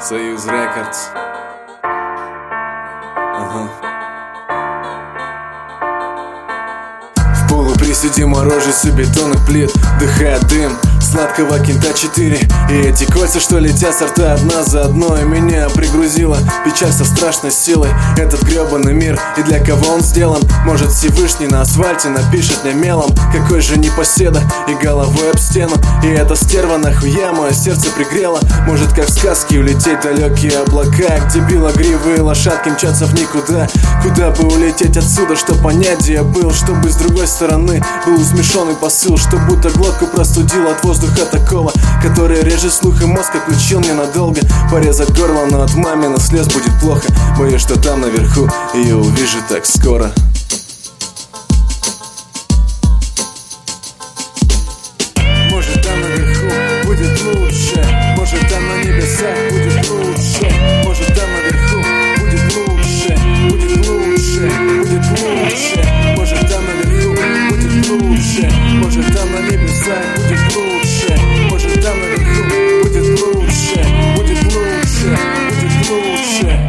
Союз Рекордс. В полуприседе морожусь у бетонных плит, вдыхая дым сладкого кента 4. И эти кольца, что летят с рта одна за одной, меня пригрузила печаль со страшной силой. Этот гребаный мир, и для кого он сделан? Может, Всевышний на асфальте напишет мне мелом: какой же непоседа, и головой об стену. И эта стерва нахуя мое сердце пригрела. Может, как в сказке, улететь в далекие облака, где белогривые лошадки мчатся в никуда. Куда бы улететь отсюда, чтоб понять, где я был, чтобы с другой стороны был смешонный посыл, что будто глотку простудил от воздуха такого, который режет слух и мозг, отключил мне надолго. Порезать горло, но от маминых слез будет плохо. Боюсь, что там наверху ее увижу так скоро. Может, там наверху будет лучше, может, там на небесах будет лучше, может, там наверху будет лучше, будет лучше, будет лучше, может, там наверху будет лучше, может, там на небесах будет лучше, может, там наверху будет лучше, будет лучше, будет лучше.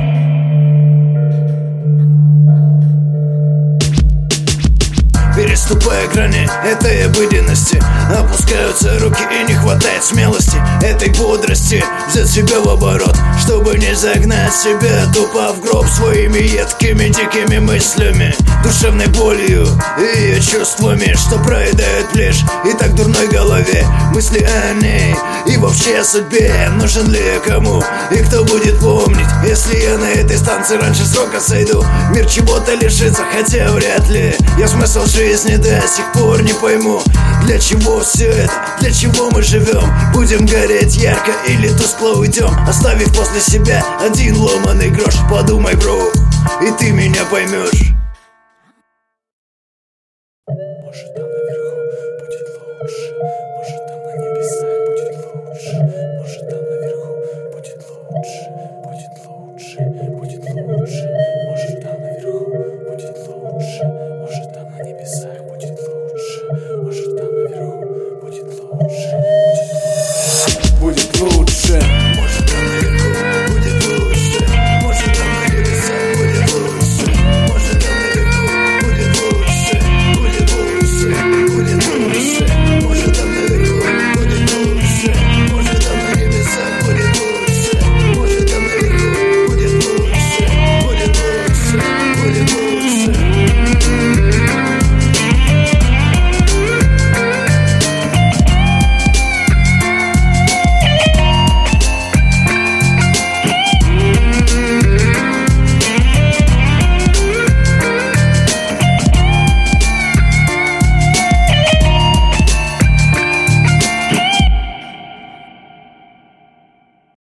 Переступая грани этой обыденности, опускаются руки и не хватает смелости этой бодрости взять себя в оборот, чтобы не загнать себя тупо в гроб своими едкими дикими мыслями, душевной болью и ее чувствами, что проедают плешь и так дурной голове. Мысли о ней и вообще о судьбе, нужен ли я кому и кто будет помнить, если я на этой станции раньше срока сойду. Мир чего-то лишится, хотя вряд ли. Я смысл жизни до сих пор не пойму. Для чего все это? Для чего мы живем? Будем гореть ярко или тускло уйдем, оставив после себя один ломаный грош. Подумай, бро, и ты меня поймешь. Может, там наверху будет лучше, может, там на небесах будет лучше, может, там наверху будет лучше, будет лучше.